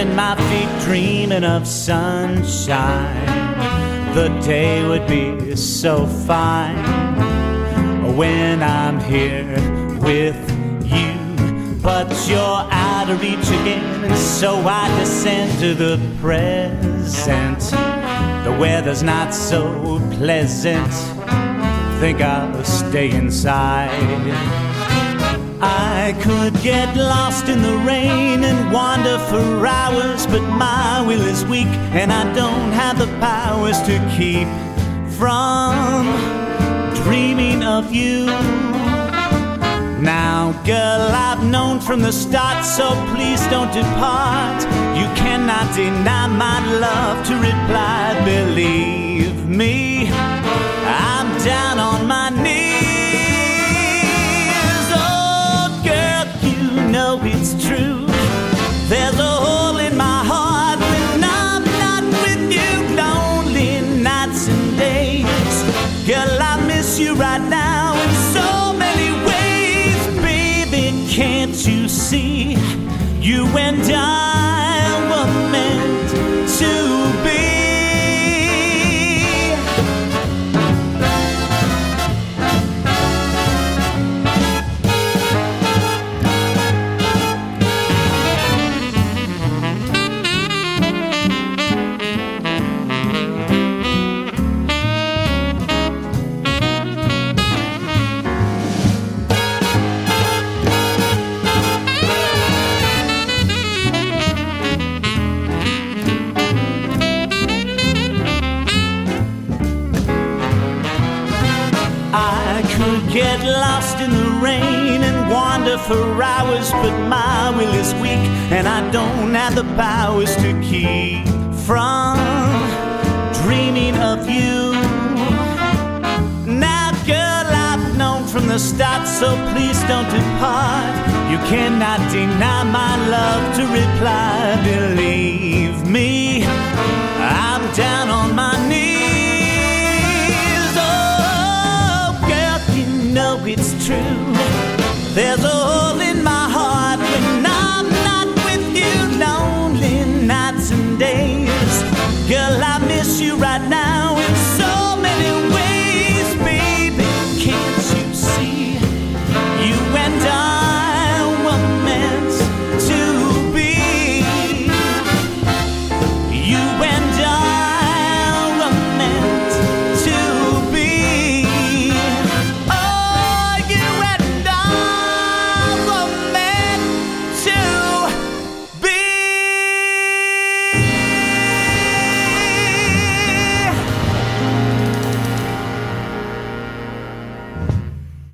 shuffling my feet, dreaming of sunshine. The day would be so fine when I'm here with you. But you're out of reach again, and so I descend to the present. The weather's not so pleasant, think I'll stay inside. I could get lost in the rain and wander for hours, but my will is weak and I don't have the powers to keep from dreaming of you. Now, girl, I've known from the start, so please don't depart. You cannot deny my love to reply. Believe me, I'm down on my knees. Oh, girl, you know it's true. There's a hole in my heart when I'm not with you. Lonely nights and days. Girl, I miss you right now in so many ways. Can't you see, you and I were meant to be? Get lost in the rain and wander for hours, but my will is weak and I don't have the powers to keep from dreaming of you. Now, girl, I've known from the start, so please don't depart. You cannot deny my love to reply. Believe me, I'm down on my knees. It's true. There's a